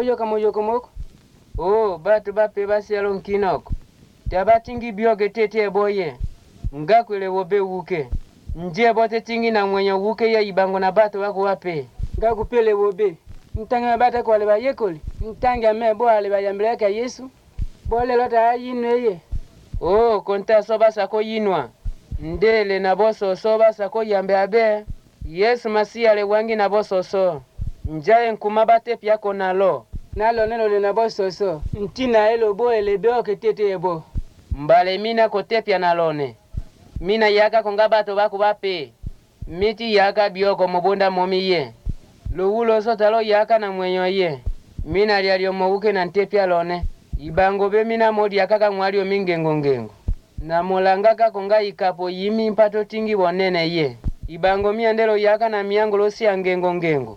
oyo kamoyoko moko. Oh, batu bape basialo nkinoko. Tabatingi bioge tete boye. Ngakwele wobe wuke. Nje bote tingi na mwenye wuke ya ibango na batu wako wape. Ngakupele wobe. Ntange bata kwa leba yekoli. Ntange me bo aleba yambeleka Yesu. Bole lota ayinwe ye. Oh, konta soba sako yinwa. Ndele na boso soba sako yambe abe. Yesu Masiya le wangi na boso so. Njaye nkumabate pia konalo. Nalo neno le na boso so. Ntina elo bo elebeo ketete ebo. Mbale mina kotepia nalone. Mina yaka kongabato baku bape. Miti yaka bioko mobunda momi ye. Lugulo sotalo yaka na mwenyo ye. Mina lialio mouke na ntepia lone. Ibango be mina modi yakaka mwalio mingengo ngengo. Na molangaka konga ikapo yimi mpato tingi wonene ye. Ibango miandelo yaka na miango losi ya ngengo ngengo.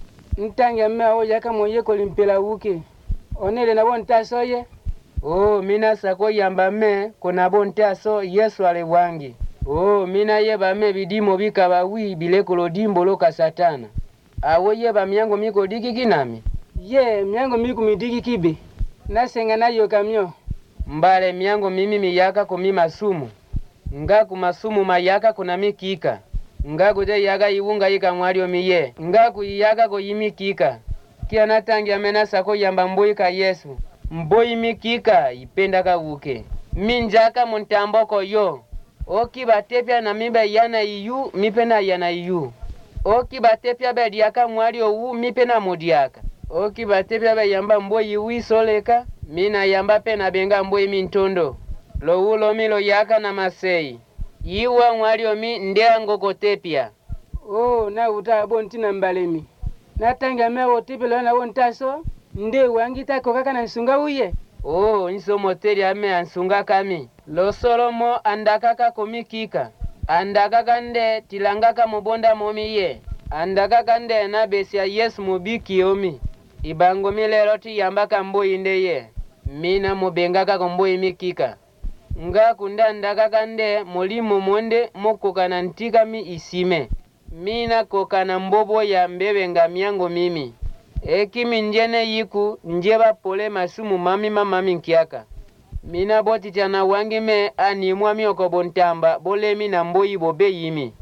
Ntange mea o yaka moye kolimpela wuke. Onele na bonta soye. Oh, mina sako yamba me kona bonta so Yesu ale wangi. Oh, mina yeba me bidimo bika bawi bileko lodimbo loka satana. Awo yeba miango miko diki kinami. Ye, miango miku midiki kibe. Nasenga na yoka myo. Mbale miango mimi miyaka kumi masumu. Nga kumasumu mayaka kuna mikika. Nga kute yaga iwunga yika mwalio miye. Nga kuyaka ko yimikika. Kia natangi amena sako yamba mboi ka Yesu. Mboi mikika ipenda ka wuke. Minjaka muntamboko yo. Oki batepia na mibe yana iyu, mipena yana iyu. Oki batepia be diaka mwalio wu, mipena mudiaka. Oki batepia be yamba mboi wi soleka. Mina yamba pena benga mboi mintondo. Lo ulo milo yaka na masei. Iwa mwalio mi ndea ngokotepia. Oh, na uta bontina mbalemi. Natanga mea otipelo na wontaso. Nde wangita kokaka na nsunga uye. Oh, nso moteri ame ansunga kami. Lo solomo andakaka komikika. Andakaka nde tilangaka mubonda momi ye. Andakaka nde na besia Yesu mubiki omi. Ibango milero ti yambaka mboi nde ye. Mina mubengaka komboi mikika. Nga kunda ndakaka nde molimo monde mokoka na ntika mi isime. Mina koka na mbobo ya mbebe nga miango mimi. Kimi njene yiku njeba pole masumu mami nkiaka. Mina boti chana wangi me ani mwami okobontamba bole mina mboi bobe yimi.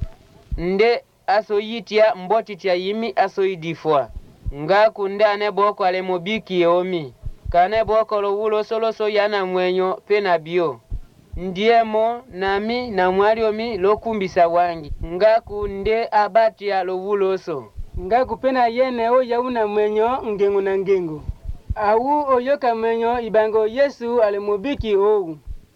Nde aso yitia mboti tia yimi aso idifwa. Nga kunda ne boko ale mobiki omi. Kane boko lo ulo solo so yana mwenyo pena bio. Ndiemo nami na mwari omi lo kumbisa wangi. Nga kunde abati ya lo ulo so. Nga kupena yene o yauna mwenyo ngengo na ngengo. Awu oyoka mwenyo ibango Yesu ale mobiki ou.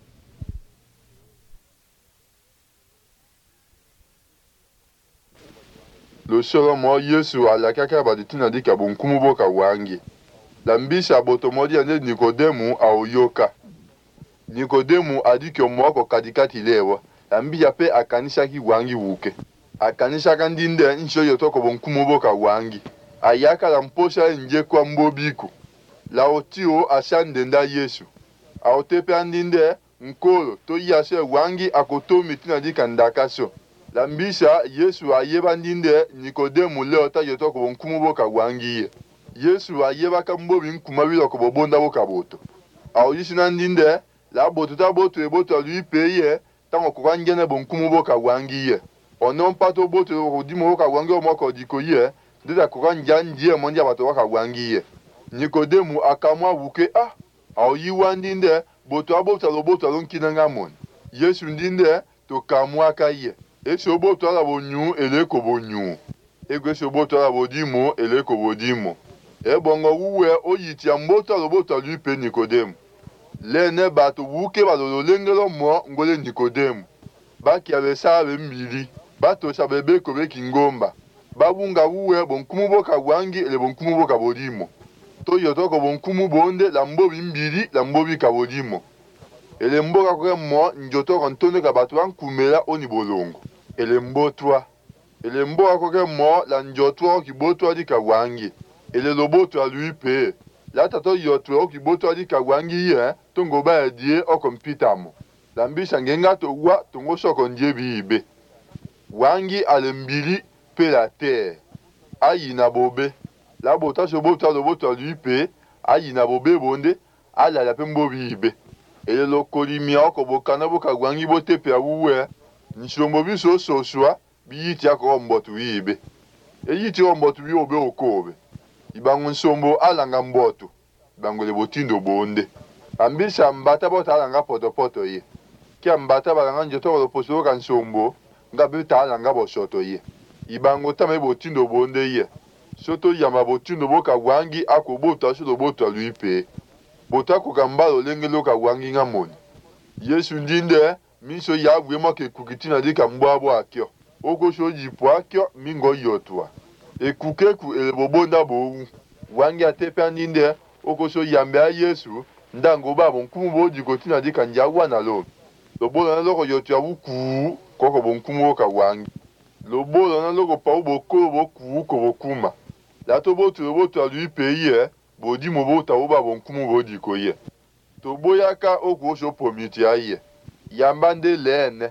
Lo solo mo Yesu ala kaka baditina dika bonkumu boka wangi. Lambisha botomodi ande Nikodemu aoyoka. Nikodemu adiki omwako kadikati lewa. Lambia pe akanisha ki wangi wuke. Akanisha kandinde nsho yotoko bonkumu boka wangi. Ayaka la mposha nje kwa mbobiku. La otio ashandenda Yesu. Aotepe andinde nkolo to yase wangi akoto mitina dika ndakaso. Lambisha Yesu ayeba ndinde Nikodemu leo ta yotoko bonkumu boka wangi ye. Yesu ayeba kambobi nkumabilo ko bobonda boka boto. Aoyishina ndinde la boto ta boto e boto lui peye tango kwa ngene bonkumu boka wangi ye. Onon pato boto ko dimo boka wangi o moko diko ye ndida ko njanjie mondia bato boka wangi ye. Nikodemu akamwa wuke aoyiwa ndinde boto abota lo boto lonkina ngamon. Yesu ndinde to kamwa ka ye. Eso boto ala bonyu eleko bonyu. Ego so boto ala bodimo eleko bodimo. Bongo wuwe oyiti amboto ala boto lui pe Nikodemu. Lene bato wuke balolo lengelo mo ngole Nikodemu. Baki abesa abe mbili. Bato sabebe kobe kingomba. Babunga wuwe bonkumu boka wangi ele bonkumu boka bodimo. To yotoko bonkumu bonde la mbobi mbili la mbobi kabodimo. Ele mboka kwe mo njotoko ntonde ka bato wankumela oni bolongo. Ele mbotwa. Ele mboka kwe mo la njotwa okibotwa di ka wangi. Ele lobotwa lui pe. La tato yotwa okibotwa di ka wangi ye tongo ba edie okompita mo. Lambisha ngenga to wa tongo soko njebi ibe. Wangi ale mbili pe la terre. Ayi na bobe. La bota so bota lo bota lui pe ayi na bobe bonde ala la pembo bibe ele lokoli mi oko bokana boka gwangi bote pe awuwe nshombo biso soswa biyiti akọ mbotu yibe eyiti mbotu bi obe okobe ibangu nsombo alanga mbotu bangole botindo bonde ambisha mbata bota alanga poto ye kia mbata balanga njoto lo poso kan nsombo ngabe ta alanga boshoto ye ibango tame botindo bonde ye soto yama botindo boka gwangi akobota sho bota luipe bota ko kambalo lengelo ka gwangi ngamoni Yesu ndinde miso ya gwema ke kukitina dika mbabo akyo oko shoji po akyo mingo yotwa ekukeku elebobonda bo wangi atepe ndinde oko so yambe a Yesu ndango babo nkumu boji kotina dika njagwa na lo lobola na loko yotwa wuku koko bonkumu ka wangi lobola na loko pa uboko boku ko bokuma lato botu alui peye bodi mobota obabo nkumu boji koye to boyaka oko so pomiti aye yambande lene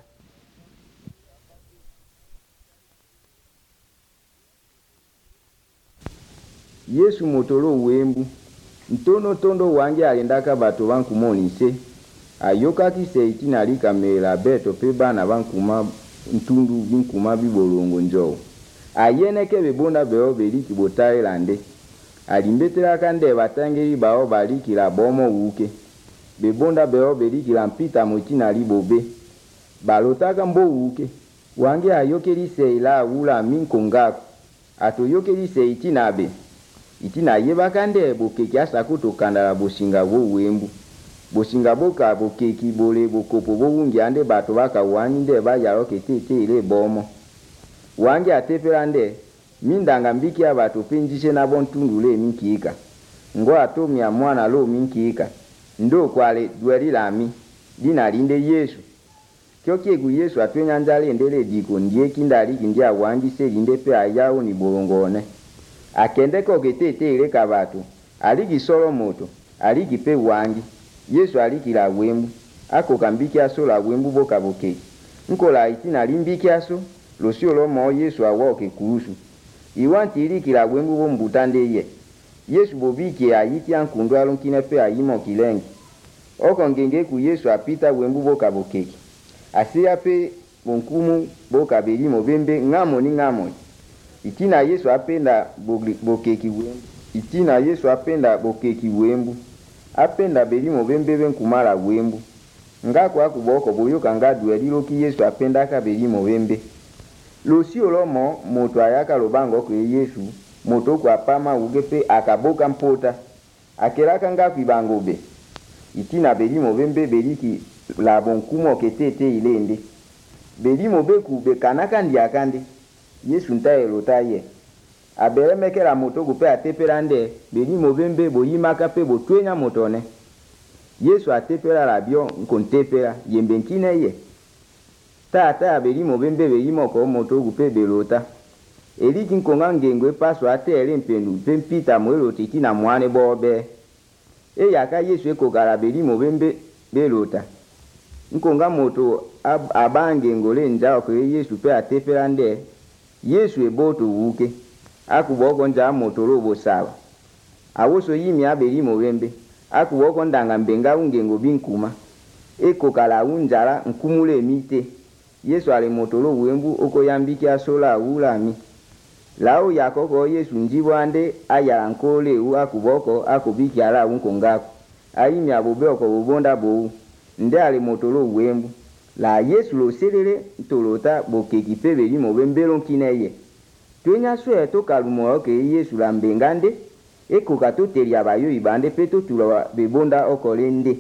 Yesu motolo wembu ntono tondo wangi alendaka bato bankumonise ayoka kise itinali kamera beto pe bana bankuma ntundu binkuma bibolongo njo ayeneke bebonda beo beliki botailande alimbetela kande batangeli bao balikila bomo wuke bebonda beo belikila mpita motina libobe balotaka mbo wuke wangi ayokelise ila wula minkongako atoyokelise itinabe itina yeba kande bokeki asakuto kandala bosinga bo wembu bosinga boka bokeki bole bokopo bo wungi ande bato baka wanyi nde bayalo ketete ile bomo wangi atepelande mindanga mbiki abato penjishe na bontundule minkika ngo atomya mwana lo minkika ndo kwale dweri lami dina linde Yesu kyoke ku Yesu atwenya njale ndele diko ndiye kindali kindia wangi se linde pe ayao ni bolongone akendeko ketete ile kabatu aliki solo moto aliki pe wangi Yesu aliki la wembu ako kambiki aso la wembu boka boke nkola itina limbiki aso losio lo mo Yesu awoke kurusu iwanti iliki la wembu bo mbutande ye Yesu bobiki ayiti ankundu alunkine pe ayimo kilengi oko ngenge ku Yesu apita wembu boka boke asiya pe bonkumu boka belimo bembe ngamo ni ngamo itina Yesu apenda bokeki wembu itina Yesu apenda bokeki wembu apenda belimo bembe benkumala wembu ngako akuboko boyoka ngadwe liloki Yesu apenda ka belimo bembe losio lomo moto ayaka lobango ko Yesu moto kwa pama ugepe akaboka mpota akelaka ngako ibangobe itina belimo bembe beliki la bonkumo ketete ilende belimo beku bekanaka ndiakande Yesu ntaelo taye abelemekela moto kupe atepelande belimo bembe boyimaka pe botwenya motone Yesu atepela labio nkontepela yembe nkine ye tata belimo bembe beyimo ko moto kupe belota eliki nkonga ngengwe paso atele mpendu pempita mwelo tikina mwane bobe eyaka Yesu ekogala belimo bembe belota nkonga moto abange ngole njao ko Yesu pe atepelande Yesu eboto wuke akuboko nja motoro bosawa awoso yimi abelimo bembe akuboko ndanga mbenga ungengo binkuma ekokala unjala nkumule mite Yesu ale motoro wembu oko yambiki asola ulami lao yakoko Yesu njibwande ayala nkole u akuboko akubiki ala unkongako ayimi abobe oko bobonda bo nde ale motoro wembu la Yesu lo selele ntolota bokeki pe belimo bembelo kineye twenya swe to kalumo ke Yesu la mbengande eko katoteli abayo ibande peto tula bebonda okolende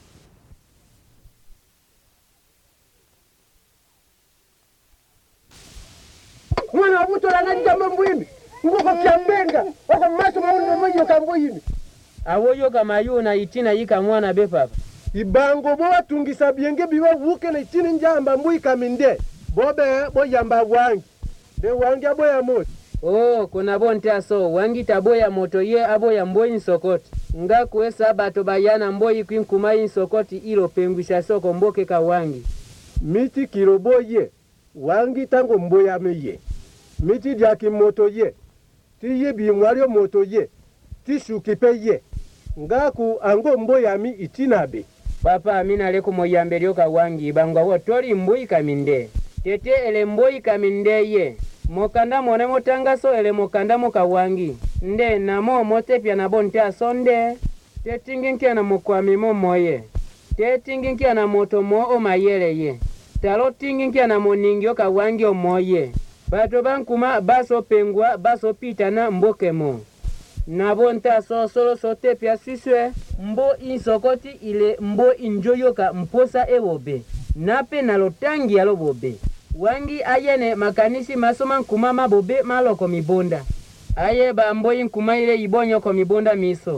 mwana wabuto la nanja mbwimi ngoko kyambenga oko maso mauni mmoja kamboyimi awoyo kama yuna itina yika mwana be papa ibango bo watungisa byenge biwa wuke na itini njamba mbui kaminde bobe bo yamba wangi de wangi aboya moto kuna bonte aso wangi taboya moto ye aboya mboi sokoti nga kuesa bato bayana mboi kwinkumai sokoti ilo pengwisha soko mboke ka wangi miti kiroboye wangi tango mboya meye miti diaki moto ye ti ye bi mwario moto ye ti shukipe ye ngaku ango mbo yami itinabe. Papa amina leku moyambe lyoka wangi bangwa wo tori mbui kaminde. Tete ele mbui kaminde ye. Mokanda mone motangaso ele mokanda moka wangi. Nde namo motepya na bonte asonde. Tetinginkia na mokwami moye. Tetinginkia na moto mo o mayele ye. Talo tinginkia na moningi oka wangi o moye. Bato bankuma baso pengwa baso pitana mboke mo. Nabo nta solo sote pia siswe mbo insokoti ile mbo injoyoka mposa ewobe nape nalotangi alo bobe wangi ayene makanisi masoma nkumama bobe maloko mibonda aye ba mbo inkuma ile ibonyo ko mibonda miso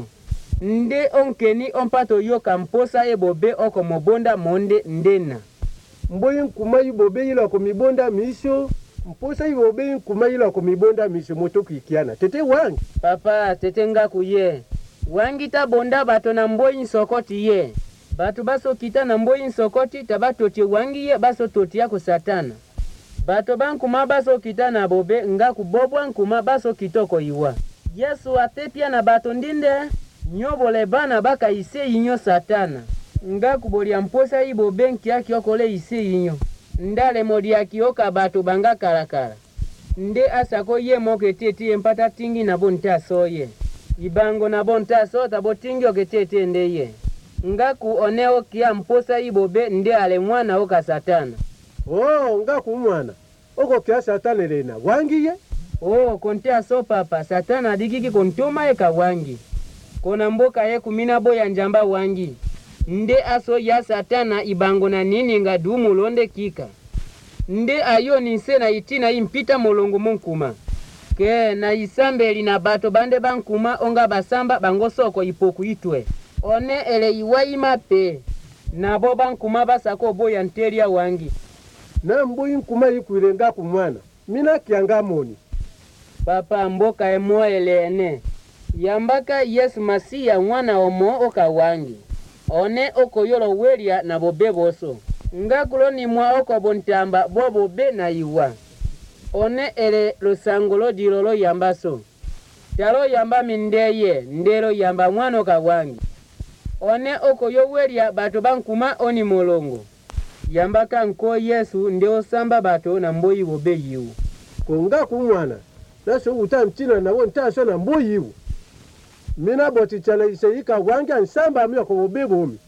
nde onkeni ompato yoka mposa ebobe oko mobonda monde ndena mbo inkuma ibobe ile ko mibonda miso mposa ibobe inkuma ile ko mibonda miso moto kikiana tete wangi. Papa tete ngaku ye wangi ta bonda bato na mbo insokoti ye batu baso kita na mbo insokoti tabatoti wangi ye baso toti yako satana bato bankuma baso kita na bobe ngaku bobwa nkuma baso kitoko iwa Yesu atepia na bato ndinde nyobole bana baka ise inyo satana ngaku bolia mposa ibo benki yaki okole ise inyo ndale modi yaki oka bato banga karakara nde asako ye moke tete empata tingi na bonta soye ibango na bonta so tabotingi oketete ndeye ngaku oneo kia mposa ibobe nde ale mwana oka satana. Oh ngaku mwana oko kia satana lena wangi ye. Oh kontea so papa satana adikiki kontoma eka wangi kona mboka ye kumina boya njamba wangi nde aso ya satana ibango na nini nga dumu londe kika nde ayo ninse na itina impita molongo monkuma ke na isambeli na bato bande bankuma onga basamba bangosoko ipoku itwe one ele iwaima pe nabo bankuma basako boya nteria wangi na mbo inkuma ikuirenga kumwana mina kianga moni. Papa mboka emo elene yambaka Yesu Masiya mwana omo oka wangi one oko yolo welia na bobe boso ngakulo ni mwa oko bontamba bobo be na iwa one ele losangolo dilolo yambaso talo yamba mindeye ndero yamba mwana oka wangi one oko yo welia bato bankuma oni molongo yambaka nko Yesu ndeo samba bato na mboyi bobe yiwu konga kumwana naso utamchina na wontaso na mboyi yiwu mina boti chala iseyika wangi ansamba amyo ko bobe bomi